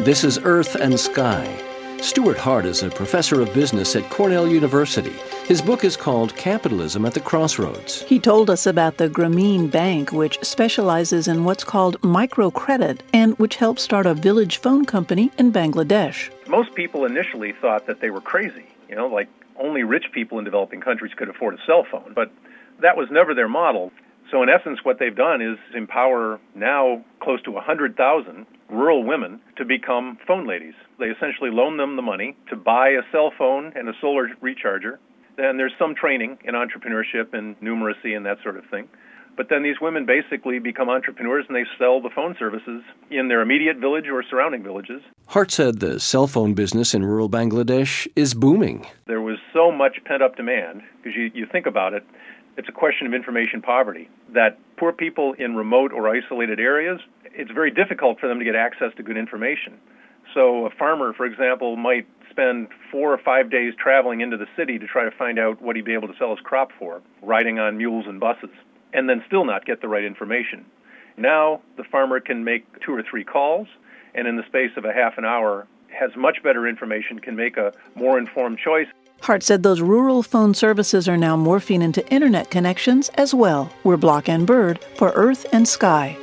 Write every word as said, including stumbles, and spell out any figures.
This is Earth and Sky. Stuart Hart is a professor of business at Cornell University. His book is called Capitalism at the Crossroads. He told us about the Grameen Bank, which specializes in what's called microcredit and which helped start a village phone company in Bangladesh. Most people initially thought that they were crazy, you know, like only rich people in developing countries could afford a cell phone. But that was never their model. So in essence, what they've done is empower now close to one hundred thousand rural women to become phone ladies. They essentially loan them the money to buy a cell phone and a solar recharger. Then there's some training in entrepreneurship and numeracy and that sort of thing. But then these women basically become entrepreneurs and they sell the phone services in their immediate village or surrounding villages. Hart said the cell phone business in rural Bangladesh is booming. There was so much pent-up demand, because you, you think about it, it's a question of information poverty, that poor people in remote or isolated areas, it's very difficult for them to get access to good information. So a farmer, for example, might spend four or five days traveling into the city to try to find out what he'd be able to sell his crop for, riding on mules and buses, and then still not get the right information. Now the farmer can make two or three calls, and in the space of a half an hour has much better information, can make a more informed choice. Hart said those rural phone services are now morphing into internet connections as well. We're Block and Bird for Earth and Sky.